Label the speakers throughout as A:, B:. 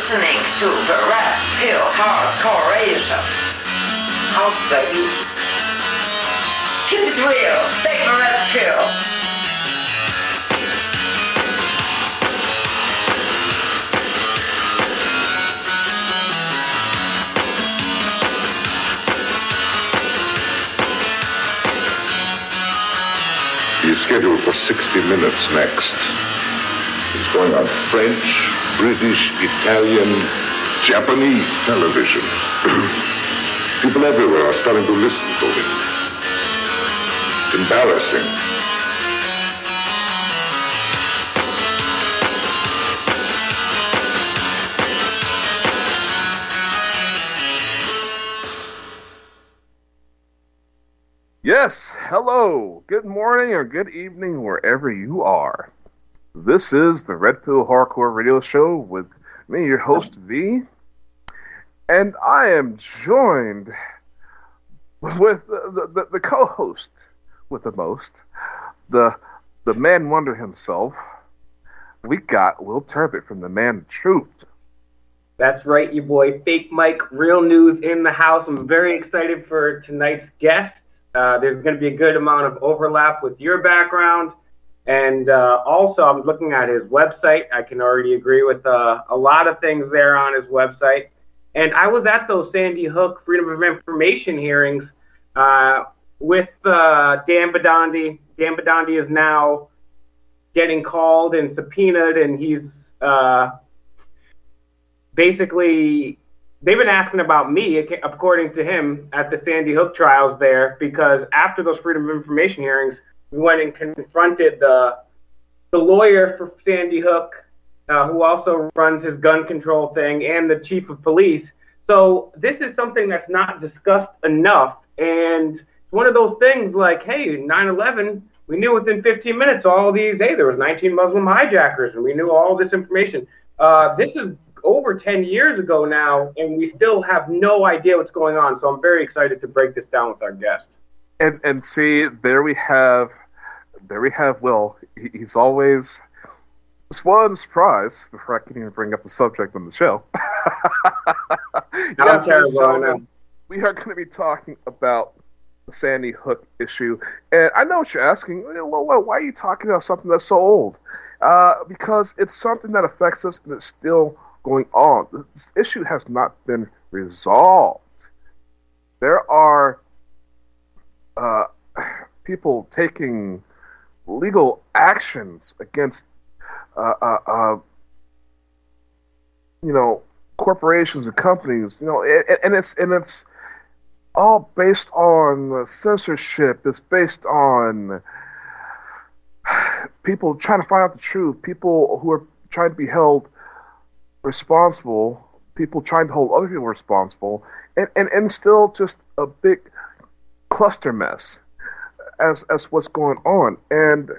A: listening to the Red Pill Hardcoreation. Hosted by you. Keep it real, take the red pill.
B: He's scheduled for 60 minutes next. He's going on French, British, Italian, Japanese television. People everywhere are starting to listen to him. It's embarrassing.
C: Yes, hello, good morning or good evening wherever you are. This is the Red Pill Hardcore Radio Show with me, your host, V. And I am joined with the co-host with the most, the man wonder himself. We got Will Turbot from The Man Truth.
D: That's right, your boy, Fake Mike, real news in the house. I'm very excited for tonight's guest. There's going to be a good amount of overlap with your background. And also, I'm looking at his website. I can already agree with a lot of things there on his website. And I was at those Sandy Hook Freedom of Information hearings with Dan Bidandi. Dan Bidandi is now getting called and subpoenaed, and he's basically... They've been asking about me, according to him, at the Sandy Hook trials there, because after those Freedom of Information hearings, we went and confronted the lawyer for Sandy Hook, who also runs his gun control thing, and the chief of police. So this is something that's not discussed enough, and it's one of those things like, hey, 9/11, we knew within 15 minutes all these, hey, there was 19 Muslim hijackers, and we knew all this information. This is over 10 years ago now, and we still have no idea what's going on. So I'm very excited to break this down with our guest.
C: And see, there we have Will. He's always spoiled and surprised before I can even bring up the subject on the show.
D: I'm terrible, I know.
C: We are going to be talking about the Sandy Hook issue, and I know what you're asking. Well, why are you talking about something that's so old? Because it's something that affects us, and it's still going on. This issue has not been resolved. There are people taking legal actions against, corporations and companies. And it's all based on censorship. It's based on people trying to find out the truth. People who are trying to be held responsible, people trying to hold other people responsible, and still just a big cluster mess as what's going on. And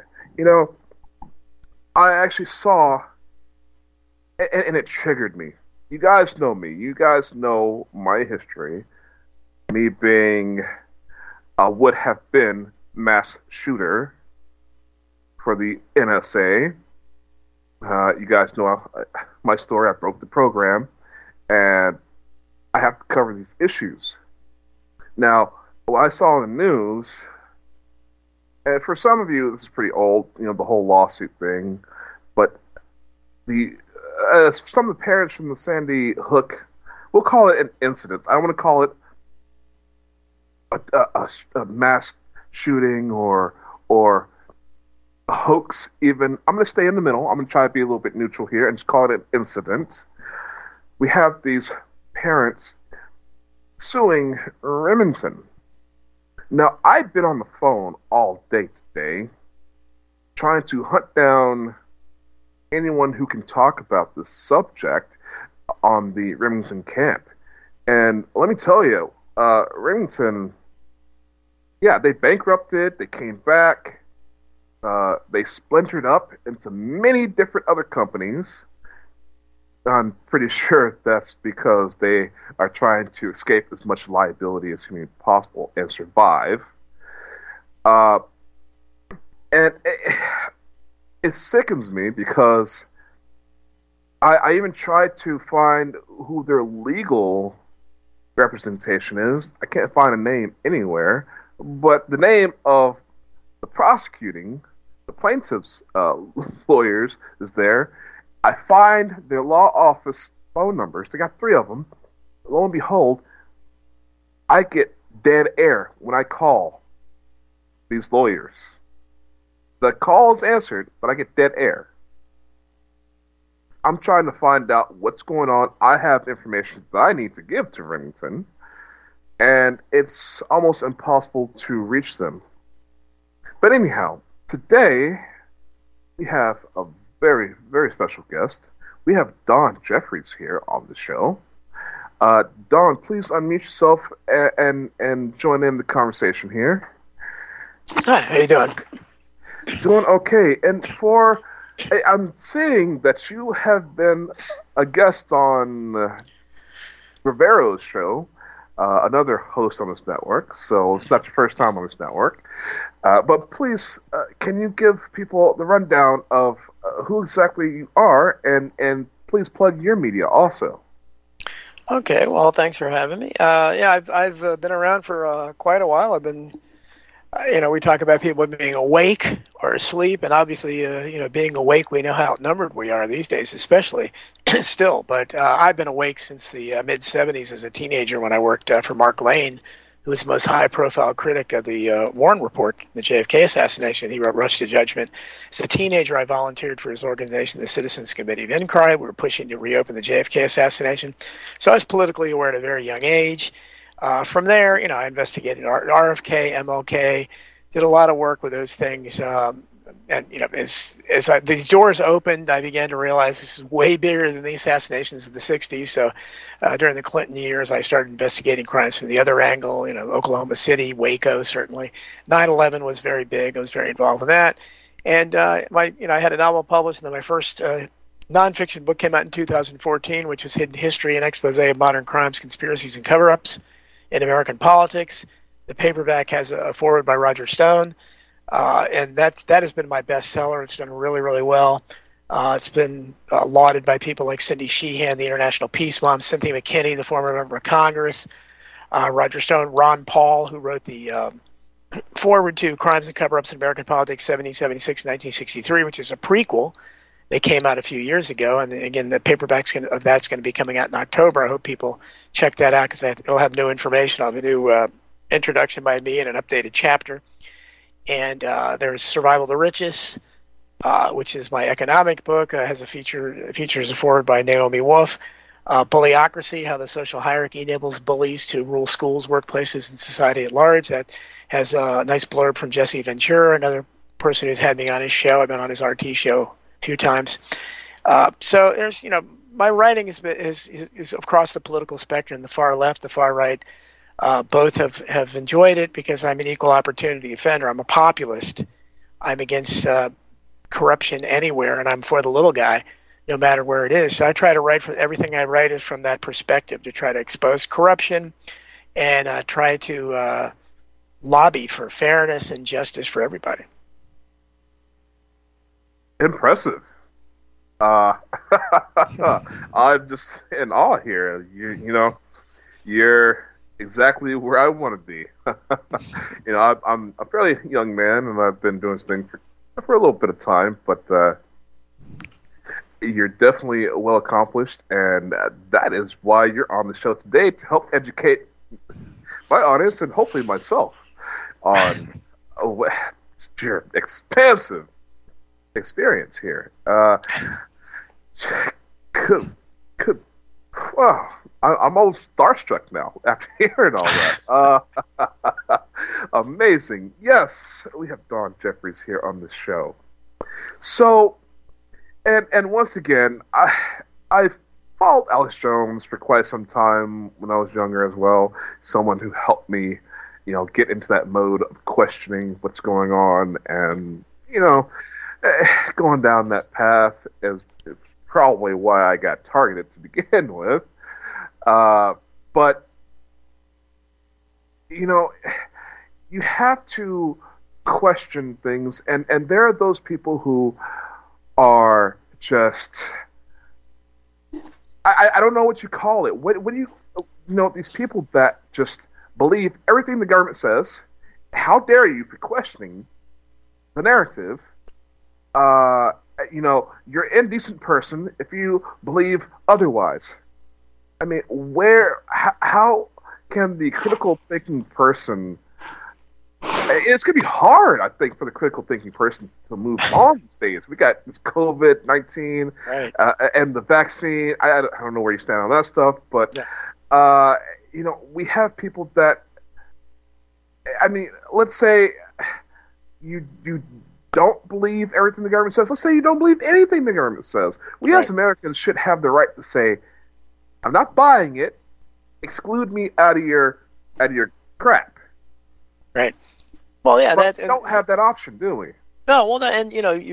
C: I actually saw, and it triggered me. You guys know me. You guys know my history. Me being a would have been mass shooter for the NSA. You guys know my story. I broke the program, and I have to cover these issues. Now, what I saw in the news, and for some of you, this is pretty old, the whole lawsuit thing, but some of the parents from the Sandy Hook, we'll call it an incident. I don't want to call it a mass shooting or a hoax even. I'm going to stay in the middle. I'm going to try to be a little bit neutral here and just call it an incident. We have these parents suing Remington. Now, I've been on the phone all day today trying to hunt down anyone who can talk about this subject on the Remington camp. And let me tell you, Remington, they bankrupted, they came back, they splintered up into many different other companies. I'm pretty sure that's because they are trying to escape as much liability as humanly possible and survive. And it sickens me because I even tried to find who their legal representation is. I can't find a name anywhere, but the name of the plaintiff's lawyers is there. I find their law office phone numbers. They got three of them. Lo and behold, I get dead air when I call these lawyers. The call is answered, but I get dead air. I'm trying to find out what's going on. I have information that I need to give to Remington, and it's almost impossible to reach them. But anyhow, today we have a very, very special guest. We have Don Jeffries here on the show. Don, please unmute yourself and join in the conversation here.
E: Hi, how you doing?
C: Doing okay. And I'm seeing that you have been a guest on Rivero's show, another host on this network. So it's not your first time on this network. But please, can you give people the rundown of who exactly you are, and please plug your media also.
E: Okay, well, thanks for having me. Yeah, I've been around for quite a while. I've been, we talk about people being awake or asleep, and obviously, being awake, we know how outnumbered we are these days, especially still. But I've been awake since the mid-'70s as a teenager when I worked for Mark Lane, who was the most high-profile critic of the Warren Report, the JFK assassination. He wrote Rush to Judgment. As a teenager, I volunteered for his organization, the Citizens Committee of Inquiry. We were pushing to reopen the JFK assassination. So I was politically aware at a very young age. From there, I investigated RFK, MLK, did a lot of work with those things. And as these doors opened, I began to realize this is way bigger than the assassinations of the 60s. So during the Clinton years, I started investigating crimes from the other angle, Oklahoma City, Waco, certainly. 9/11 was very big. I was very involved in that. And I had a novel published, and then my first nonfiction book came out in 2014, which was Hidden History, an expose of modern crimes, conspiracies, and cover-ups in American politics. The paperback has a foreword by Roger Stone. And that has been my bestseller. It's done really, really well. It's been lauded by people like Cindy Sheehan, the International Peace Mom, Cynthia McKinney, the former member of Congress, Roger Stone, Ron Paul, who wrote the foreword to Crimes and Cover-Ups in American Politics, 1776 1963, which is a prequel. They came out a few years ago, and again, the paperback of that's going to be coming out in October. I hope people check that out because it'll have new information. I'll have a new introduction by me and an updated chapter. And there's Survival of the Richest, which is my economic book. Has features a foreword by Naomi Wolf. Bullyocracy, how the social hierarchy enables bullies to rule schools, workplaces, and society at large. That has a nice blurb from Jesse Ventura, another person who's had me on his show. I've been on his RT show a few times. So there's, my writing is across the political spectrum, the far left, the far right. Both have enjoyed it because I'm an equal opportunity offender. I'm a populist. I'm against corruption anywhere, and I'm for the little guy, no matter where it is. So I try to write everything I write is from that perspective, to try to expose corruption and try to lobby for fairness and justice for everybody.
C: Impressive. I'm just in awe here. You're exactly where I want to be. I'm a fairly young man, and I've been doing this thing for a little bit of time, but you're definitely well accomplished, and that is why you're on the show today, to help educate my audience and hopefully myself on your expansive experience here. Wow, I'm almost starstruck now after hearing all that. Amazing. Yes, we have Don Jeffries here on the show. So, and once again, I've followed Alex Jones for quite some time when I was younger as well. Someone who helped me, get into that mode of questioning what's going on, and going down that path is probably why I got targeted to begin with. But, you have to question things, and there are those people who are just I don't know what you call it. What do you these people that just believe everything the government says? How dare you for questioning the narrative? You're an indecent person if you believe otherwise. I mean, how can the critical thinking person? It's going to be hard, I think, for the critical thinking person to move on these days. We got this COVID-19
E: right.
C: And the vaccine. I don't know where you stand on that stuff, but we have people that. I mean, let's say you don't believe everything the government says. Let's say you don't believe anything the government says. We as Americans should have the right to say, "I'm not buying it. Exclude me out of your crap."
E: Right. Well, yeah,
C: but we don't have that option, do we?
E: No. Well, and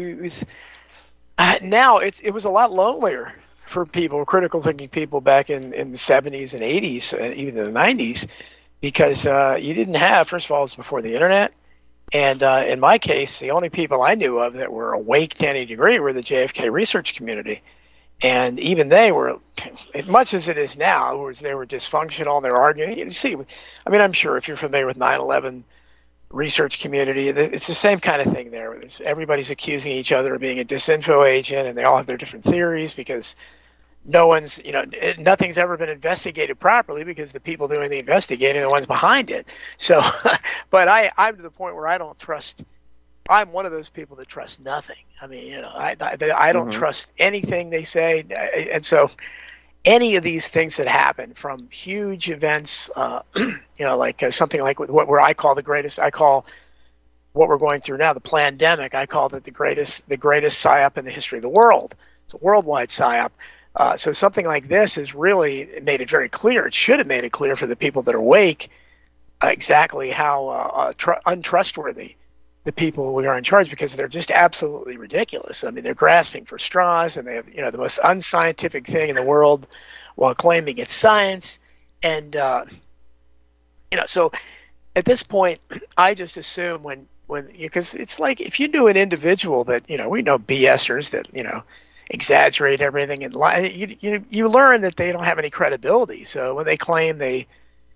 E: now it was a lot lonelier for people, critical thinking people, back in the 70s and 80s, even in the 90s, because you didn't have. First of all, it was before the internet. And in my case, the only people I knew of that were awake to any degree were the JFK research community. And even they were, as much as it is now, they were dysfunctional, they're arguing. You see, I mean, I'm sure if you're familiar with 9/11 research community, it's the same kind of thing there. Everybody's accusing each other of being a disinfo agent, and they all have their different theories because nothing's ever been investigated properly because the people doing the investigating are the ones behind it. So, but I'm to the point where I don't trust. I'm one of those people that trust nothing. I mean, I don't trust anything they say, and so any of these things that happen, from huge events, like something like where I call the greatest. I call what we're going through now the plandemic. I call it the greatest psyop in the history of the world. It's a worldwide psyop. So something like this has really made it very clear. It should have made it clear for the people that are awake exactly how untrustworthy the people who are in charge, because they're just absolutely ridiculous. I mean, they're grasping for straws, and they have the most unscientific thing in the world while claiming it's science. And so at this point, I just assume when because it's like if you knew an individual that we know BSers that exaggerate everything and lie, you learn that they don't have any credibility. So when they claim they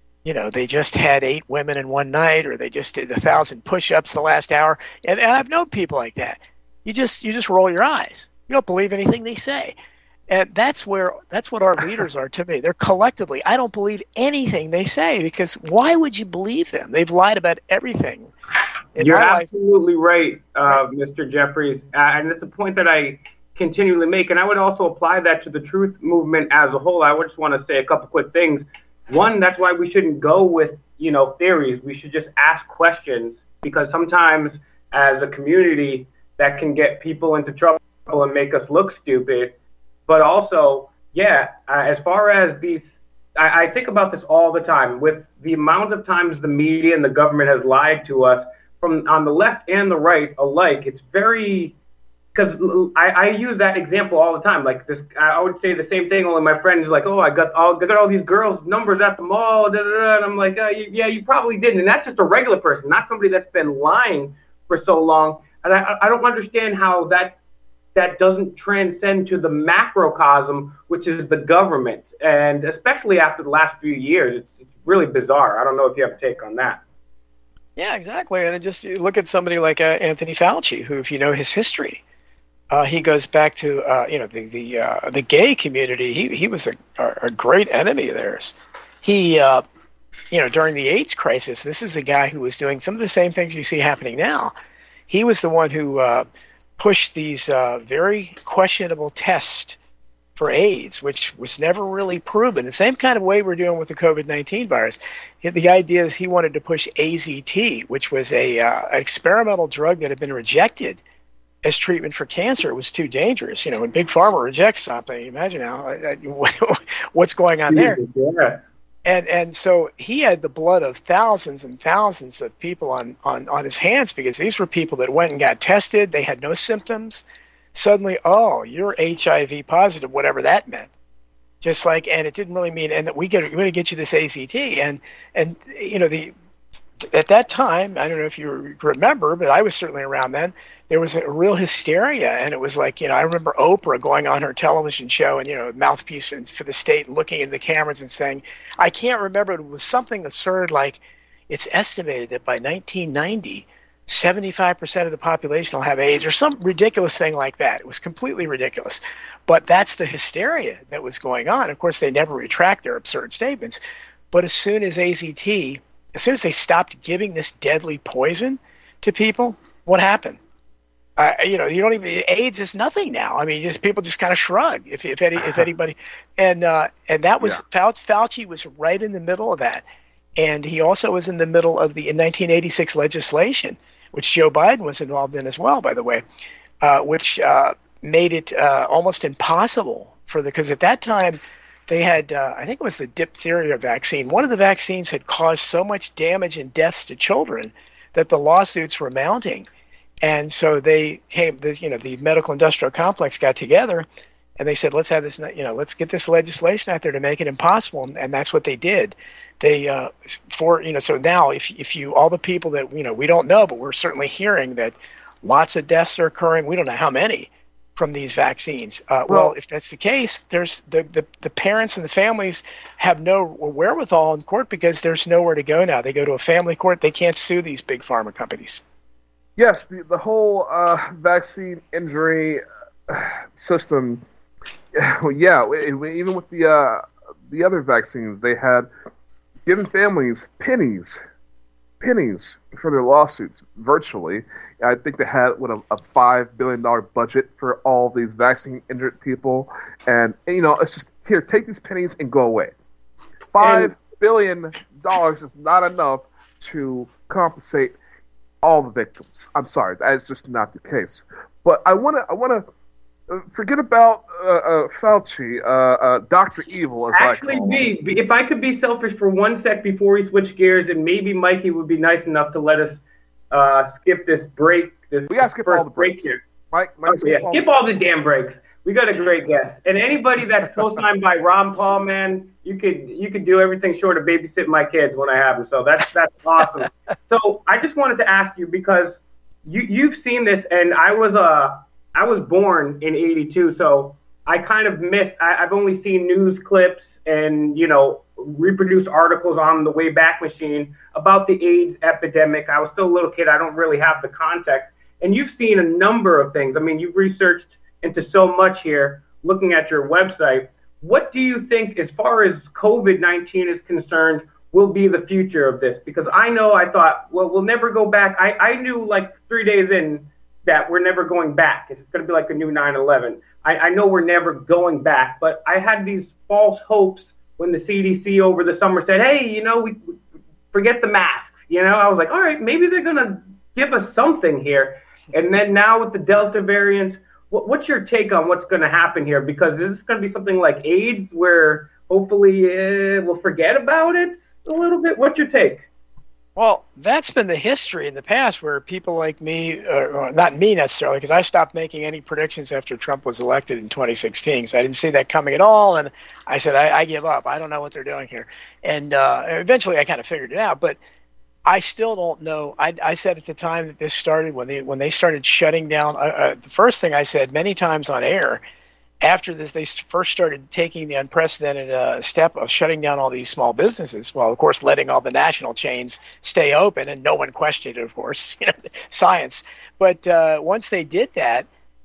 E: just had 8 women in one night, or they just did 1,000 push-ups the last hour, and I've known people like that. You just roll your eyes. You don't believe anything they say, and that's what our leaders are to me. They're collectively. I don't believe anything they say, because why would you believe them? They've lied about everything.
D: You're absolutely right, Mr. Jeffries, and it's a point that I continually make, and I would also apply that to the truth movement as a whole. I would just want to say a couple quick things. One, that's why we shouldn't go with, theories. We should just ask questions, because sometimes as a community that can get people into trouble and make us look stupid. But also, as far as these, I think about this all the time with the amount of times the media and the government has lied to us from on the left and the right alike. It's very, because I use that example all the time. Like this, I would say the same thing. Only my friends like, "Oh, I got all these girls' numbers at the mall," and I'm like, "You probably didn't." And that's just a regular person, not somebody that's been lying for so long. And I don't understand how that doesn't transcend to the macrocosm, which is the government, and especially after the last few years, it's really bizarre. I don't know if you have a take on that.
E: Yeah, exactly. And just look at somebody like Anthony Fauci, who, if you know his history. He goes back to the gay community. He was a great enemy of theirs. He during the AIDS crisis, this is a guy who was doing some of the same things you see happening now. He was the one who pushed these very questionable tests for AIDS, which was never really proven. The same kind of way we're doing with the COVID-19 virus. The idea is he wanted to push AZT, which was an experimental drug that had been rejected as treatment for cancer. It was too dangerous. When Big Pharma rejects something, imagine what's going on there.
D: Yeah.
E: And so he had the blood of thousands and thousands of people on his hands, because these were people that went and got tested. They had no symptoms. Suddenly, oh, you're HIV positive, whatever that meant. And it didn't really mean, and that we're going to get you this AZT. And at that time, I don't know if you remember, but I was certainly around then, there was a real hysteria. And it was like, I remember Oprah going on her television show and, mouthpiece for the state, looking in the cameras and saying, I can't remember, it was something absurd like it's estimated that by 1990, 75% of the population will have AIDS or some ridiculous thing like that. It was completely ridiculous. But that's the hysteria that was going on. Of course, they never retract their absurd statements. But as soon as they stopped giving this deadly poison to people, what happened? You don't even, AIDS is nothing now. I mean, people just kind of shrug if anybody, and that was Fauci was right in the middle of that, and he also was in the middle of the 1986 legislation, which Joe Biden was involved in as well, by the way, which made it almost impossible because at that time they had, I think it was the diphtheria vaccine. One of the vaccines had caused so much damage and deaths to children that the lawsuits were mounting. And so they came, the medical industrial complex got together and they said, let's have this, let's get this legislation out there to make it impossible. And that's what they did. They, so now if you, all the people that, we don't know, but we're certainly hearing that lots of deaths are occurring. We don't know how many from these vaccines. Well, if that's the case, there's the parents and the families have no wherewithal in court because there's nowhere to go now. They go to a family court. They can't sue these big pharma companies.
C: Yes, the whole vaccine injury system. Even with the other vaccines, they had given families pennies for their lawsuits. Virtually, I think they had a $5 billion budget for all these vaccine injured people, and it's just here, take these pennies and go away. $5 billion is not enough to compensate all the victims. I'm sorry, that is just not the case. But I want to forget about Fauci, Dr. Evil, as
D: actually,
C: I call him.
D: If I could be selfish for 1 sec before we switch gears, and maybe Mikey would be nice enough to let us skip this break.
C: We got to skip all the breaks
D: here.
C: Mike,
D: skip all the damn breaks. We got a great guest, and anybody that's co-signed by Ron Paul, man, you could do everything short of babysitting my kids when I have them. So that's awesome. So I just wanted to ask you, because you've seen this, and I was born in '82, so I kind of missed. I've only seen news clips and reproduced articles on the Wayback Machine about the AIDS epidemic. I was still a little kid. I don't really have the context. And you've seen a number of things. I mean, you've researched into so much here, looking at your website. What do you think, as far as COVID-19 is concerned, will be the future of this? Because I thought, well, we'll never go back. I knew like 3 days in that we're never going back. It's going to be like a new 9/11. I know we're never going back, but I had these false hopes when the CDC over the summer said, hey, we forget the masks. I was like, all right, maybe they're going to give us something here. And then now with the Delta variant, what's your take on what's going to happen here? Because is this going to be something like AIDS where hopefully we'll forget about it a little bit? What's your take?
E: Well, that's been the history in the past where people like me, or not me necessarily, because I stopped making any predictions after Trump was elected in 2016, so I didn't see that coming at all, and I said, I give up. I don't know what they're doing here. And eventually I kind of figured it out, but I still don't know. I said at the time that this started, when they started shutting down, the first thing I said many times on air, after this, they first started taking the unprecedented step of shutting down all these small businesses, while, of course, letting all the national chains stay open, and no one questioned it, of course, science. But once they did that,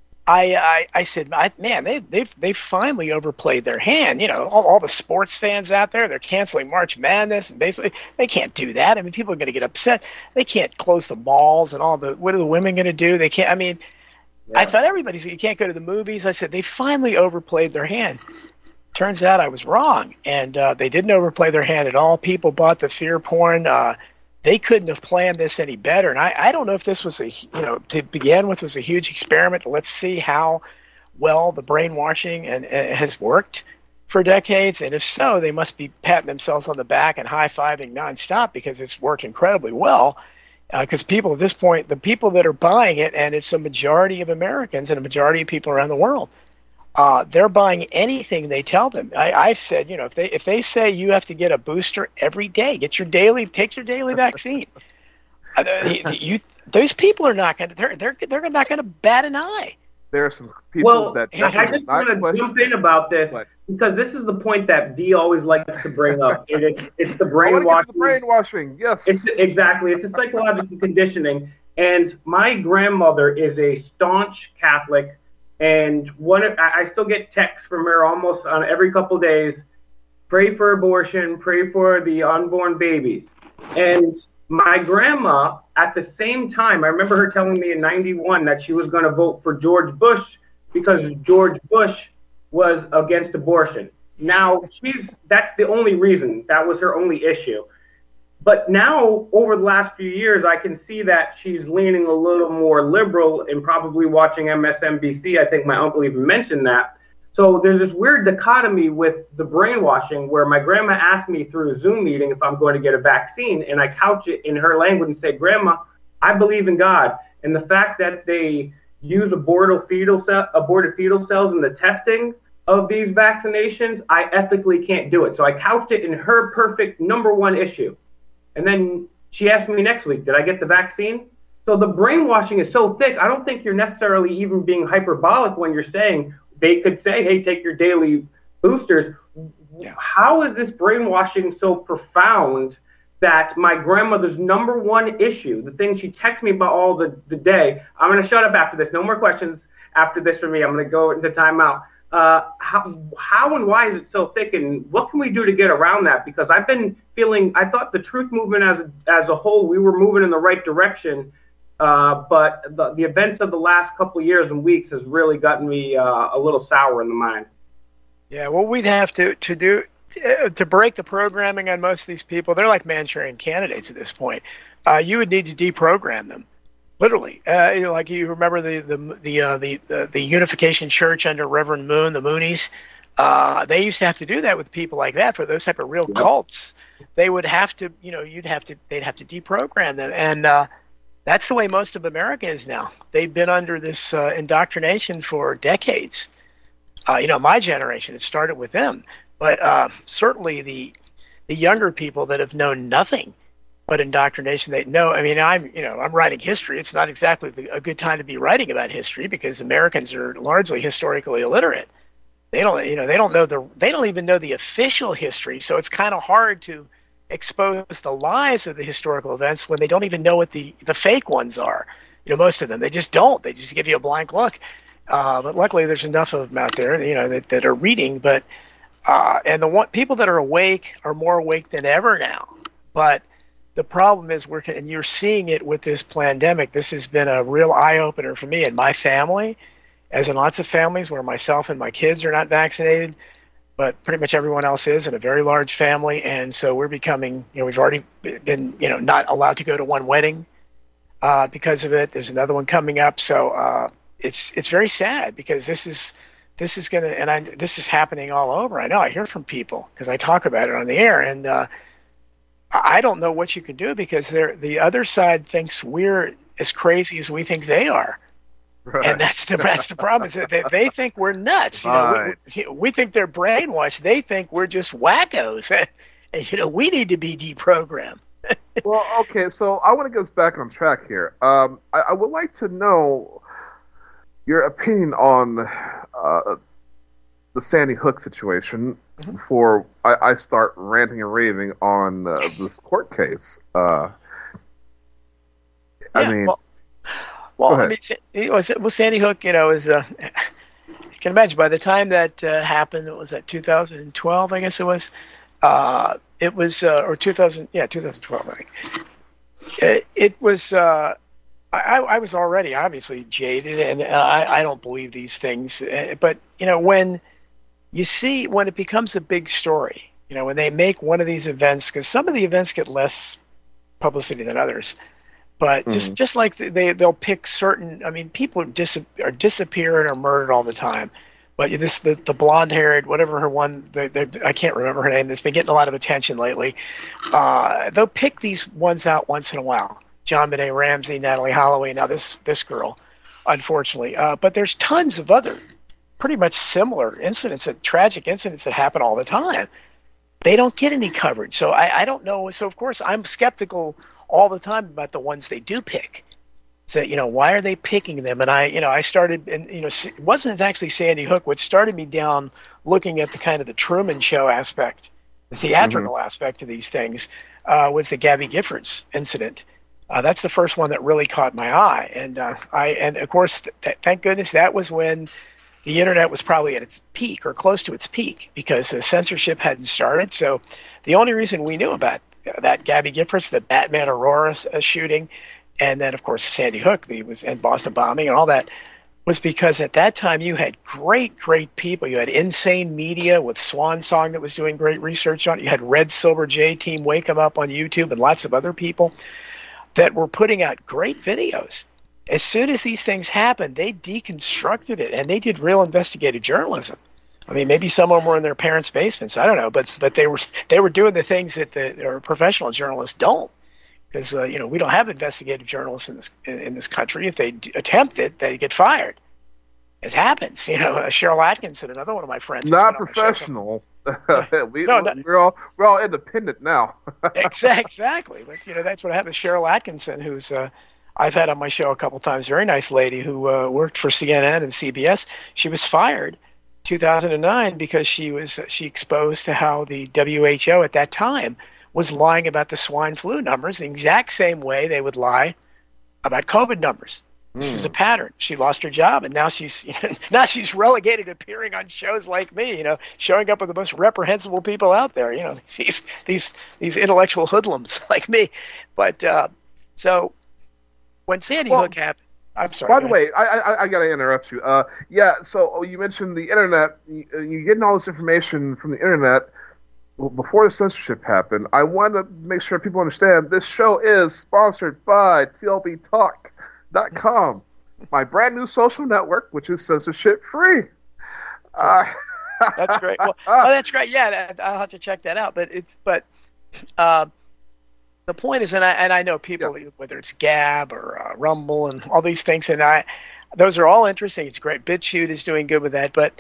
E: I said, man, they've finally overplayed their hand. All the sports fans out there, they're canceling March Madness, and basically they can't do that. I mean, people are going to get upset. They can't close the malls and what are the women going to do? They can't. I mean. Yeah. I thought you can't go to the movies. I said, they finally overplayed their hand. Turns out I was wrong, and they didn't overplay their hand at all. People bought the fear porn. They couldn't have planned this any better. And I don't know if this was to begin with, was a huge experiment. Let's see how well the brainwashing has worked for decades. And if so, they must be patting themselves on the back and high-fiving nonstop because it's worked incredibly well. Because people at this point, the people that are buying it, and it's a majority of Americans and a majority of people around the world, they're buying anything they tell them. I've said, if they say you have to get a booster every day, take your daily vaccine. Those people are not going to. They're not going to bat an eye.
C: There are some people that.
D: I just want to jump in about this because this is the point that V always likes to bring up. It's the brainwashing.
C: The brainwashing, yes.
D: It's a psychological conditioning. And my grandmother is a staunch Catholic, and I still get texts from her almost on every couple of days. Pray for abortion. Pray for the unborn babies. And my grandma, at the same time, I remember her telling me in '91 that she was going to vote for George Bush because George Bush was against abortion. Now, that's the only reason. That was her only issue. But now, over the last few years, I can see that she's leaning a little more liberal and probably watching MSNBC. I think my uncle even mentioned that. So there's this weird dichotomy with the brainwashing where my grandma asked me through a Zoom meeting if I'm going to get a vaccine, and I couch it in her language and say, Grandma, I believe in God. And the fact that they use aborted fetal cells in the testing of these vaccinations, I ethically can't do it. So I couched it in her perfect number one issue. And then she asked me next week, did I get the vaccine? So the brainwashing is so thick, I don't think you're necessarily even being hyperbolic when you're saying, they could say, hey, take your daily boosters. Yeah. How is this brainwashing so profound that my grandmother's number one issue, the thing she texts me about all the day, I'm going to shut up after this. No more questions after this for me. I'm going to go into timeout. How and why is it so thick, and what can we do to get around that? Because I've been feeling, I thought the truth movement as a whole, we were moving in the right direction. But the events of the last couple of years and weeks has really gotten me a little sour in the mind.
E: Yeah, what we'd have to do to break the programming on most of these people, they're like Manchurian candidates at this point. You would need to deprogram them, literally. Like you remember the Unification Church under Reverend Moon, the Moonies. They used to have to do that with people like that for those type of real cults. They would have to, they'd have to deprogram them, and that's the way most of America is now. They've been under this indoctrination for decades. My generation, it started with them. But certainly the younger people that have known nothing but indoctrination, they know. I mean, I'm writing history. It's not exactly a good time to be writing about history because Americans are largely historically illiterate. They don't even know the official history. So it's kind of hard to expose the lies of the historical events when they don't even know what the fake ones are. Most of them, they just don't. They just give you a blank look. But luckily there's enough of them out there, that are reading. But and people that are awake are more awake than ever now. But the problem is and you're seeing it with this pandemic. This has been a real eye-opener for me and my family, as in lots of families where myself and my kids are not vaccinated, but pretty much everyone else is, in a very large family. And so we're becoming, we've already been, not allowed to go to one wedding because of it. There's another one coming up. So it's very sad because this is going to, this is happening all over. I know, I hear from people because I talk about it on the air, and I don't know what you can do because the other side thinks we're as crazy as we think they are. Right. And that's the problem, is that they think we're nuts. Right. We think they're brainwashed. They think we're just wackos. And, we need to be deprogrammed.
C: Well, okay, so I want to get us back on track here. I would like to know your opinion on the Sandy Hook situation before I start ranting and raving on this court case. I mean...
E: Well, I mean, Sandy Hook, is you can imagine by the time that happened, it was at 2012, I guess it was. It was, or 2012, I think. It was, I was already obviously jaded, and I don't believe these things. But, when it becomes a big story, when they make one of these events, because some of the events get less publicity than others. But just like they'll pick certain, people are disappearing or murdered all the time. But the blonde-haired, whatever her one, I can't remember her name, that's been getting a lot of attention lately. They'll pick these ones out once in a while. JonBenet Ramsey, Natalie Holloway, now this girl, unfortunately. But there's tons of other pretty much similar incidents, tragic incidents that happen all the time. They don't get any coverage. So I don't know. So, of course, I'm skeptical all the time about the ones they do pick. So, why are they picking them? And I started, and, it wasn't actually Sandy Hook. What started me down looking at the kind of the Truman Show aspect, the theatrical aspect of these things, was the Gabby Giffords incident. That's the first one that really caught my eye. And of course, thank goodness that was when the internet was probably at its peak or close to its peak, because the censorship hadn't started. So the only reason we knew about that Gabby Giffords, the Batman Aurora shooting, and then, of course, Sandy Hook, and Boston bombing and all that, was because at that time you had great, great people. You had Insane Media with Swan Song that was doing great research on it. You had Red Silver J Team Wake 'em Up on YouTube and lots of other people that were putting out great videos. As soon as these things happened, they deconstructed it, and they did real investigative journalism. I mean, maybe some of them were in their parents' basements. I don't know, but they were doing the things that the professional journalists don't, because we don't have investigative journalists in this country. If they attempt it, they get fired. As happens, Cheryl Atkinson, another one of my friends.
C: Not professional. We're all independent now.
E: Exactly, but that's what happened. Cheryl Atkinson, who's I've had on my show a couple times, very nice lady who worked for CNN and CBS. She was fired 2009 because she exposed to how the WHO at that time was lying about the swine flu numbers the exact same way they would lie about COVID numbers. This is a pattern. She lost her job, and now she's relegated to appearing on shows like me, showing up with the most reprehensible people out there, these intellectual hoodlums like me. But so when Sandy Hook happened, I'm sorry.
C: By the way, I got to interrupt you. So you mentioned the internet. You're getting all this information from the internet before the censorship happened. I want to make sure people understand this show is sponsored by TLBTalk.com, my brand new social network, which is censorship free.
E: That's great. Well, that's great. Yeah, I'll have to check that out. But the point is, and I know people, whether it's Gab or Rumble and all these things, and those are all interesting. It's great. BitChute is doing good with that. But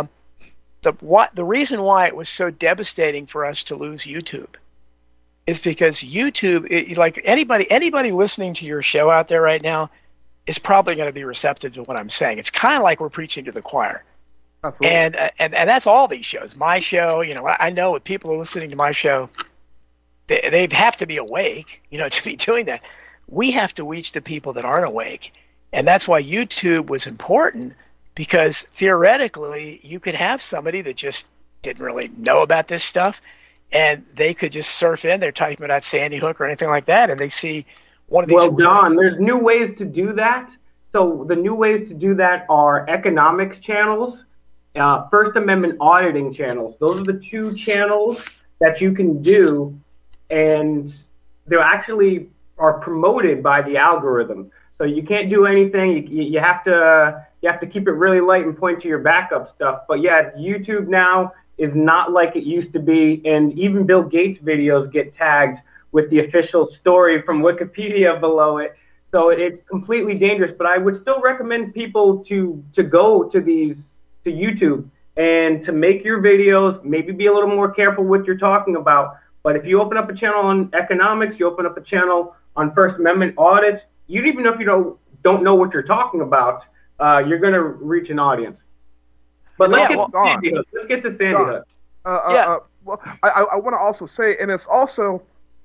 E: the reason why it was so devastating for us to lose YouTube is because YouTube, like anybody listening to your show out there right now, is probably going to be receptive to what I'm saying. It's kind of like we're preaching to the choir. Absolutely. And that's all these shows. My show, I know if people are listening to my show, they have to be awake, to be doing that. We have to reach the people that aren't awake. And that's why YouTube was important, because theoretically you could have somebody that just didn't really know about this stuff, and they could just surf in. They're talking about Sandy Hook or anything like that, and they see one of these.
D: Well, Don, there's new ways to do that. So the new ways to do that are economics channels, First Amendment auditing channels. Those are the two channels that you can do, and they actually are promoted by the algorithm. So you can't do anything. You have to keep it really light and point to your backup stuff. But yeah, YouTube now is not like it used to be, and even Bill Gates videos get tagged with the official story from Wikipedia below it. So it's completely dangerous. But I would still recommend people to go to YouTube and to make your videos. Maybe be a little more careful what you're talking about. But if you open up a channel on economics, you open up a channel on First Amendment audits, even if you don't know what you're talking about, you're going to reach an audience. But let's get to Sandy Hook. Let's get to Sandy Hook.
C: Well, I want to also say, and it's also,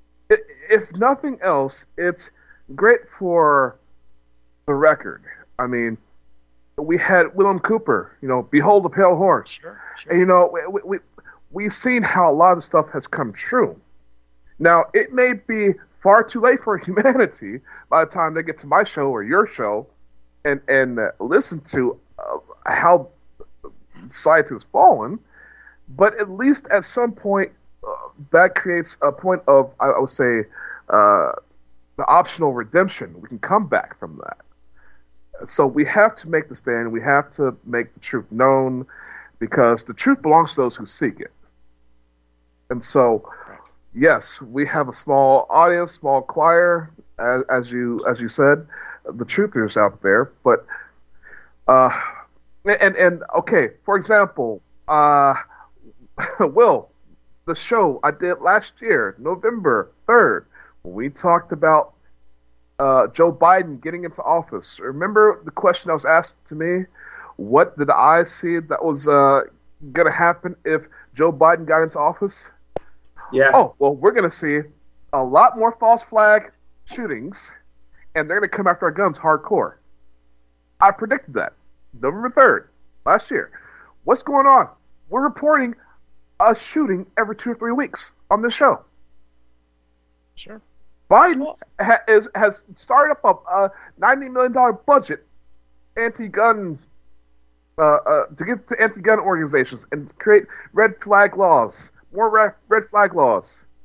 C: if nothing else, it's great for the record. I mean, we had William Cooper, Behold the Pale Horse.
E: Sure.
C: And, we've seen how a lot of stuff has come true. Now, it may be far too late for humanity by the time they get to my show or your show and listen to how society has fallen, but at least at some point that creates a point of, I would say, the optional redemption. We can come back from that. So we have to make the stand. We have to make the truth known, because the truth belongs to those who seek it. And so, yes, we have a small audience, small choir, as you said, the truthers out there. But And okay, for example, Will, the show I did last year, November 3rd, when we talked about Joe Biden getting into office. Remember the question that was asked to me? What did I see that was going to happen if Joe Biden got into office?
D: Yeah.
C: Oh, well, we're going to see a lot more false flag shootings, and they're going to come after our guns hardcore. I predicted that. November 3rd, last year. What's going on? We're reporting a shooting every 2 or 3 weeks on this show.
E: Sure.
C: Biden has started up a $90 million budget anti-gun to give to anti-gun organizations and create red flag laws, more red flag laws.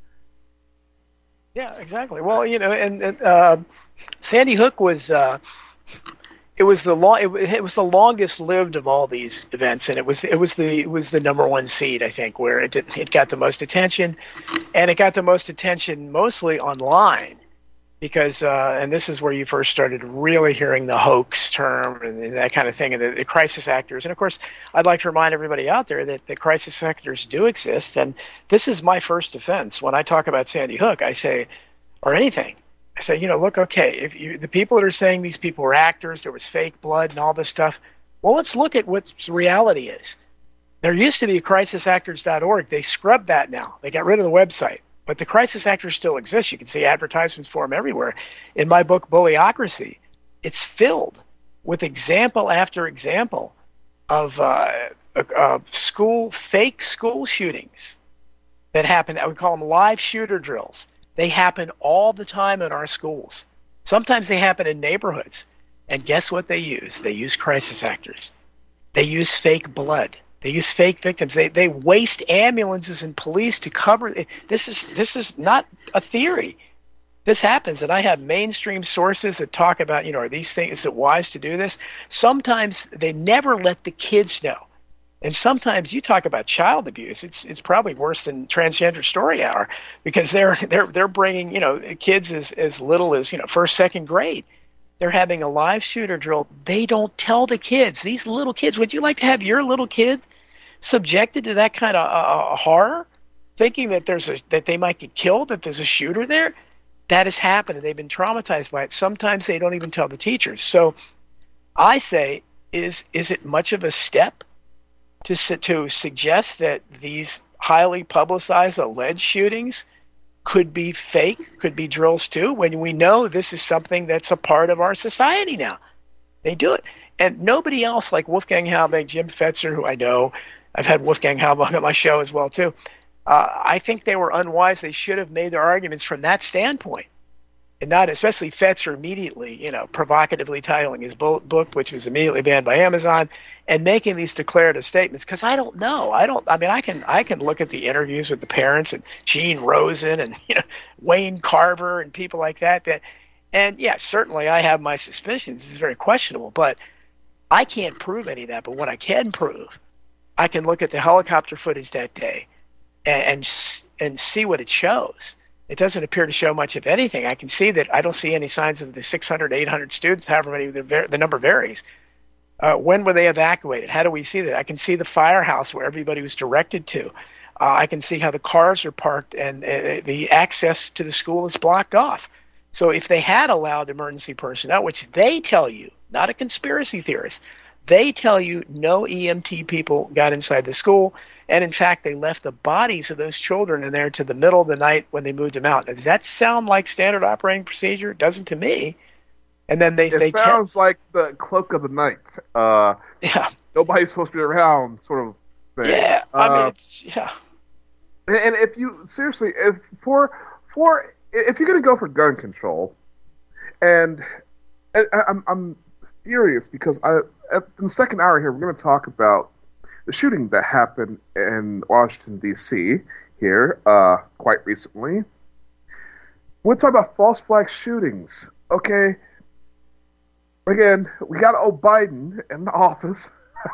E: Yeah, exactly. Well, and Sandy Hook was it was the longest lived of all these events, and it was the number one seed, I think, where it got the most attention, and it got the most attention mostly online, because and this is where you first started really hearing the hoax term and that kind of thing, and the crisis actors. And of course, I'd like to remind everybody out there that the crisis actors do exist, and this is my first defense when I talk about Sandy Hook. I say, or anything. I say, look, okay, the people that are saying these people were actors, there was fake blood and all this stuff, well, let's look at what reality is. There used to be crisisactors.org. They scrubbed that now. They got rid of the website. But the crisis actors still exist. You can see advertisements for them everywhere. In my book, Bullyocracy, it's filled with example after example of fake school shootings that happen. I would call them live shooter drills. They happen all the time in our schools. Sometimes they happen in neighborhoods. And guess what they use? They use crisis actors. They use fake blood. They use fake victims. They waste ambulances and police to cover. This is not a theory. This happens, and I have mainstream sources that talk about, are these things, is it wise to do this? Sometimes they never let the kids know. And sometimes you talk about child abuse. It's probably worse than Transgender Story Hour, because they're bringing kids as little as first, second grade. They're having a live shooter drill. They don't tell the kids. These little kids. Would you like to have your little kid subjected to that kind of horror, thinking that that they might get killed, that there's a shooter there? That has happened, and they've been traumatized by it. Sometimes they don't even tell the teachers. So I say, is it much of a step to suggest that these highly publicized alleged shootings could be fake, could be drills too, when we know this is something that's a part of our society now? They do it. And nobody else like Wolfgang Halbach, Jim Fetzer, who I know, I've had Wolfgang Halbach on my show as well too. I think they were unwise. They should have made their arguments from that standpoint, and not, especially Fetzer immediately, provocatively titling his book, which was immediately banned by Amazon, and making these declarative statements. Because I don't know. I can look at the interviews with the parents and Gene Rosen and Wayne Carver and people like that. And yeah, certainly I have my suspicions. It's very questionable, but I can't prove any of that. But what I can prove, I can look at the helicopter footage that day and see what it shows. It doesn't appear to show much of anything. I can see that I don't see any signs of the 600, 800 students, however many the number varies. When were they evacuated? How do we see that? I can see the firehouse where everybody was directed to. I can see how the cars are parked and the access to the school is blocked off. So if they had allowed emergency personnel, which they tell you, not a conspiracy theorist, they tell you no EMT people got inside the school, and in fact they left the bodies of those children in there to the middle of the night when they moved them out. Does that sound like standard operating procedure? It doesn't to me. And then they
C: sounds like the cloak of the night.
E: Yeah,
C: nobody's supposed to be around, sort of thing.
E: Yeah, yeah.
C: And if you seriously, if you're going to go for gun control, and I'm furious because in the second hour here we're going to talk about the shooting that happened in Washington D.C. here quite recently. We're talking about false flag shootings. Okay, again, we got old Biden in the office.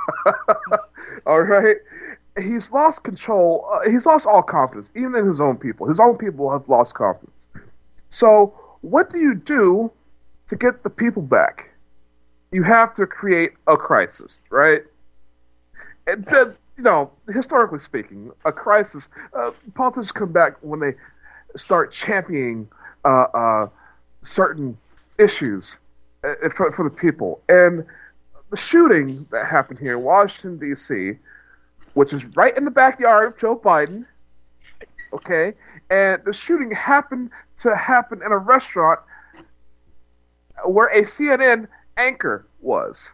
C: All right, he's lost control. He's lost all confidence, even in his own people. His own people have lost confidence. So what do you do to get the people back? You have to create a crisis, right? And historically speaking, a crisis, politicians come back when they start championing certain issues for the people. And the shooting that happened here in Washington, D.C., which is right in the backyard of Joe Biden, okay, and the shooting happened to happen in a restaurant where a CNN anchor was.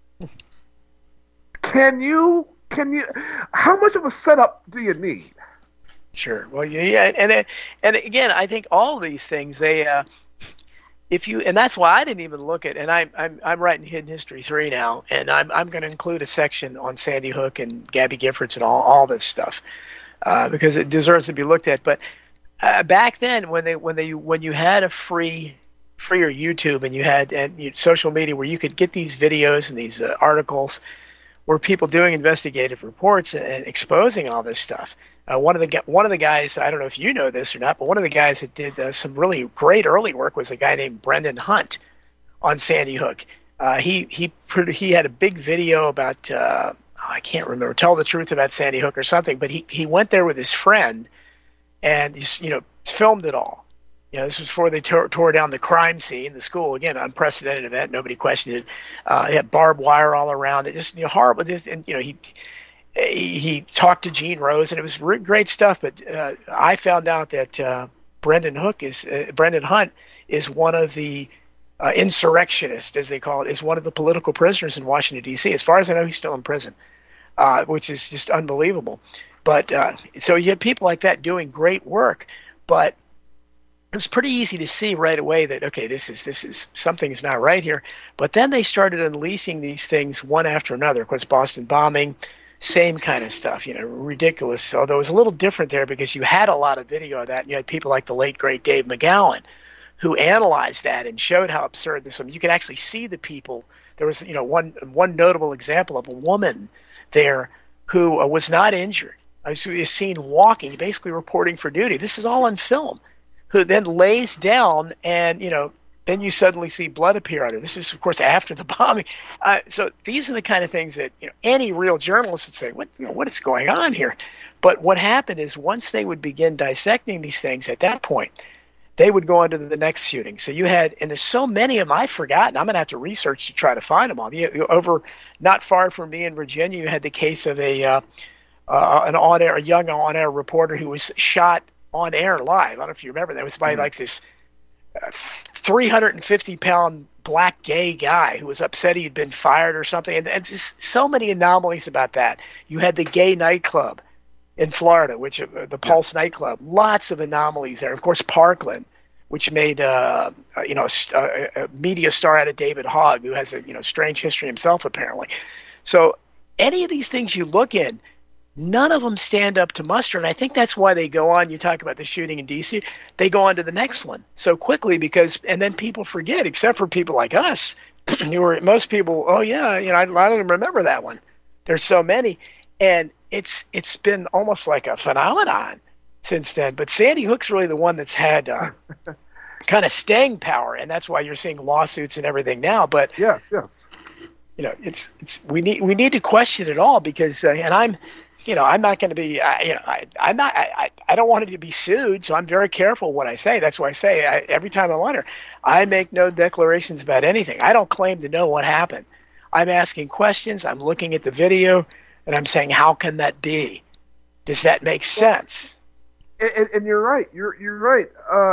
C: Can you? How much of a setup do you need?
E: Sure. Well, yeah, and again, I think all of these things and that's why I didn't even look at. And I'm writing Hidden History 3 now, and I'm going to include a section on Sandy Hook and Gabby Giffords and all this stuff because it deserves to be looked at. But back then, when you had a freer YouTube and you had social media where you could get these videos and these articles. Were people doing investigative reports and exposing all this stuff. One of the guys, I don't know if you know this or not, but one of the guys that did some really great early work was a guy named Brendan Hunt on Sandy Hook. He had a big video about I can't remember, Tell the Truth About Sandy Hook or something, but he went there with his friend and filmed it all. This was before they tore down the crime scene, the school. Again, unprecedented event. Nobody questioned it. He had barbed wire all around it. Just horrible. And he talked to Gene Rose, and it was great stuff. But I found out that Brendan Hunt is one of the insurrectionists, as they call it, is one of the political prisoners in Washington D.C. As far as I know, he's still in prison, which is just unbelievable. But so you have people like that doing great work, but it was pretty easy to see right away that, okay, this is something's not right here. But then they started unleashing these things one after another. Of course, Boston bombing, same kind of stuff, ridiculous. Although it was a little different there because you had a lot of video of that. And you had people like the late, great Dave McGowan who analyzed that and showed how absurd this was. You could actually see the people. There was, one notable example of a woman there who was not injured. She was seen walking, basically reporting for duty. This is all on film. Who then lays down and, then you suddenly see blood appear on her. This is, of course, after the bombing. So these are the kind of things that, any real journalist would say, what is going on here? But what happened is once they would begin dissecting these things at that point, they would go on to the next shooting. So you had, and there's so many of them I've forgotten. I'm going to have to research to try to find them all. Over not far from me in Virginia, you had the case of a young on-air reporter who was shot on air live. I don't know if you remember that. It was by like this 350-pound black gay guy who was upset he had been fired or something. And just so many anomalies about that. You had the gay nightclub in Florida, which the Pulse nightclub. Lots of anomalies there. Of course, Parkland, which made a media star out of David Hogg, who has a strange history himself apparently. So any of these things you look in, none of them stand up to muster, and I think that's why they go on. You talk about the shooting in D.C., they go on to the next one so quickly and then people forget, except for people like us, most people, I don't even remember that one. There's so many, and it's been almost like a phenomenon since then. But Sandy Hook's really the one that's had kind of staying power, and that's why you're seeing lawsuits and everything now. But
C: yes.
E: We need to question it all because, and I'm not going to be, I don't want it to be sued, so I'm very careful what I say. That's why I say every time I'm on here, I make no declarations about anything. I don't claim to know what happened. I'm asking questions. I'm looking at the video, and I'm saying, how can that be? Does that make sense?
C: And you're right. You're right.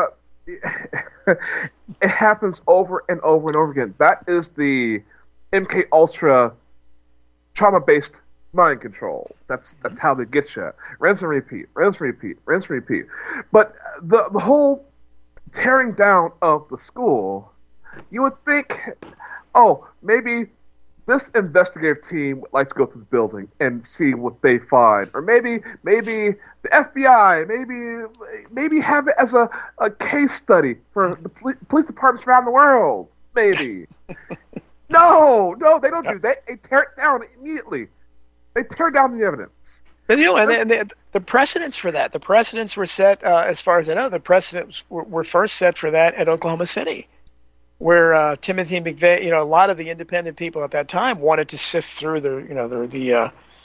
C: It happens over and over and over again. That is the MK Ultra trauma-based mind control. That's how they get you. Rinse and repeat. But the whole tearing down of the school, you would think, maybe this investigative team would like to go to the building and see what they find, or maybe the FBI, maybe have it as a case study for the police departments around the world. Maybe. No, they don't do that. They tear it down immediately. They tear down the evidence.
E: But, and the precedents for that, the precedents were set, as far as I know, the precedents were first set for that at Oklahoma City, where Timothy McVeigh, a lot of the independent people at that time wanted to sift through the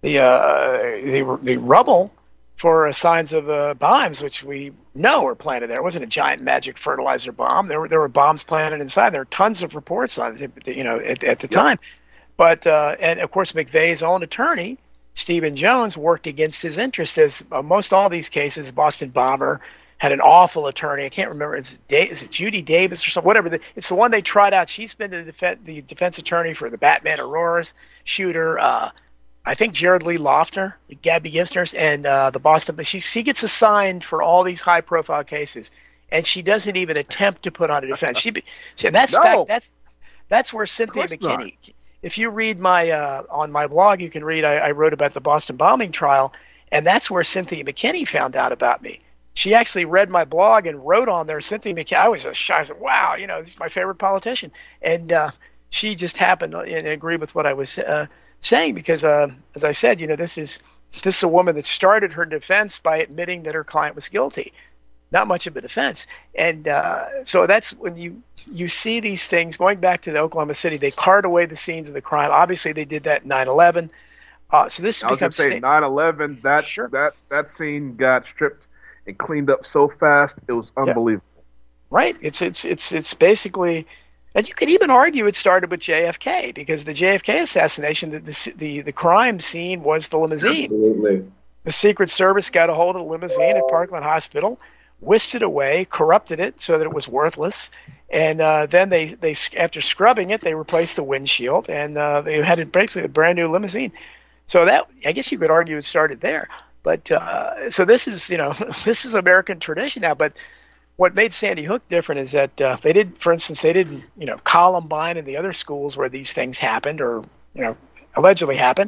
E: the rubble for signs of bombs, which we know were planted there. It wasn't a giant magic fertilizer bomb. There were bombs planted inside. There were tons of reports on it, at the time. But and of course, McVeigh's own attorney, Stephen Jones, worked against his interests. As most all these cases, Boston bomber had an awful attorney. I can't remember. Is it Judy Davis or something? Whatever. It's the one they tried out. She's been the defense attorney for the Batman Aurora's shooter. I think Jared Lee Lofter, Gabby Giffords, and the Boston. But she gets assigned for all these high-profile cases, and she doesn't even attempt to put on a defense. And that's where Cynthia McKinney. If you read my on my blog, you can read. I wrote about the Boston bombing trial, and that's where Cynthia McKinney found out about me. She actually read my blog and wrote on there. Cynthia McKinney. I was shy. I said, "Wow, this is my favorite politician," and she just happened and agreed with what I was saying because, as I said, this is a woman that started her defense by admitting that her client was guilty. Not much of a defense, and so that's when you see these things going back to the Oklahoma City. They cart away the scenes of the crime. Obviously, they did that in 9/11. So this becomes
C: 9/11. That scene got stripped and cleaned up so fast it was unbelievable.
E: Yeah. Right. It's basically, and you could even argue it started with JFK because the JFK assassination, the crime scene was the limousine.
D: Absolutely.
E: The Secret Service got a hold of the limousine at Parkland Hospital, whisked it away, corrupted it so that it was worthless, and then they after scrubbing it, they replaced the windshield, and they had basically a brand new limousine. So that, I guess you could argue it started there. But so this is this is American tradition now. But what made Sandy Hook different is that they didn't Columbine and the other schools where these things happened or allegedly happened.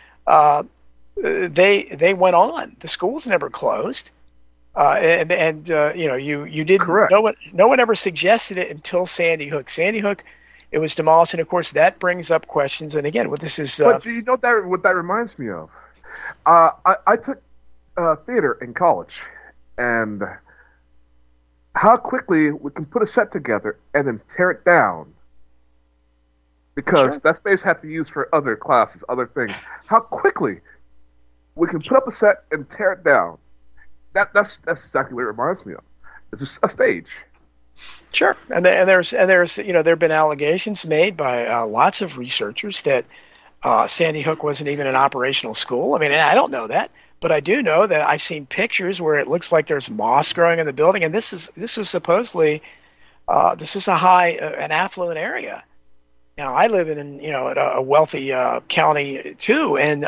E: They went on. The schools never closed. You didn't.
C: Correct.
E: No one ever suggested it until Sandy Hook. Sandy Hook, it was demolished, and of course that brings up questions. And again, what this is.
C: But do you know what that reminds me of? I took theater in college, and how quickly we can put a set together and then tear it down because that space had to be used for other classes, other things. How quickly we can put up a set and tear it down. That's exactly what it reminds me of. It's just a stage.
E: Sure, and there's there have been allegations made by lots of researchers that Sandy Hook wasn't even an operational school. I mean, I don't know that, but I do know that I've seen pictures where it looks like there's moss growing in the building, and this was supposedly this was a high an affluent area. Now I live in a wealthy county too, and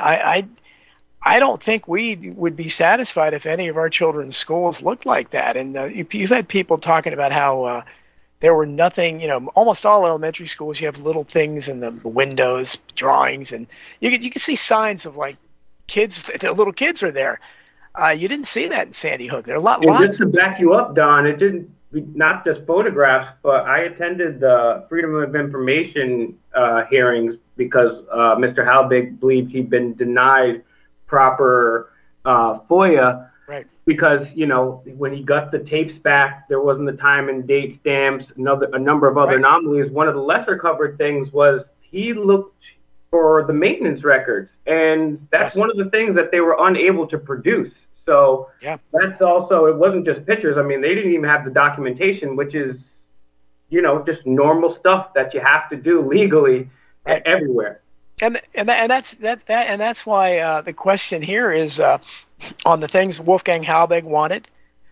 E: I don't think we would be satisfied if any of our children's schools looked like that. And you've had people talking about how there were nothing, almost all elementary schools, you have little things in the windows, drawings, and you can see signs of like kids, the little kids are there. You didn't see that in Sandy Hook. There are lots.
D: Just to back you up, Don, it didn't, not just photographs, but I attended the Freedom of Information hearings because Mr. Halbig believed he'd been denied proper FOIA,
E: right? Because
D: when he got the tapes back, there wasn't the time and date stamps, a number of other anomalies. One of the lesser covered things was he looked for the maintenance records, and that's one of the things that they were unable to produce. So that's also, it wasn't just pictures. I mean, they didn't even have the documentation, which is just normal stuff that you have to do legally everywhere.
E: And that's why the question here is on the things Wolfgang Halbig wanted.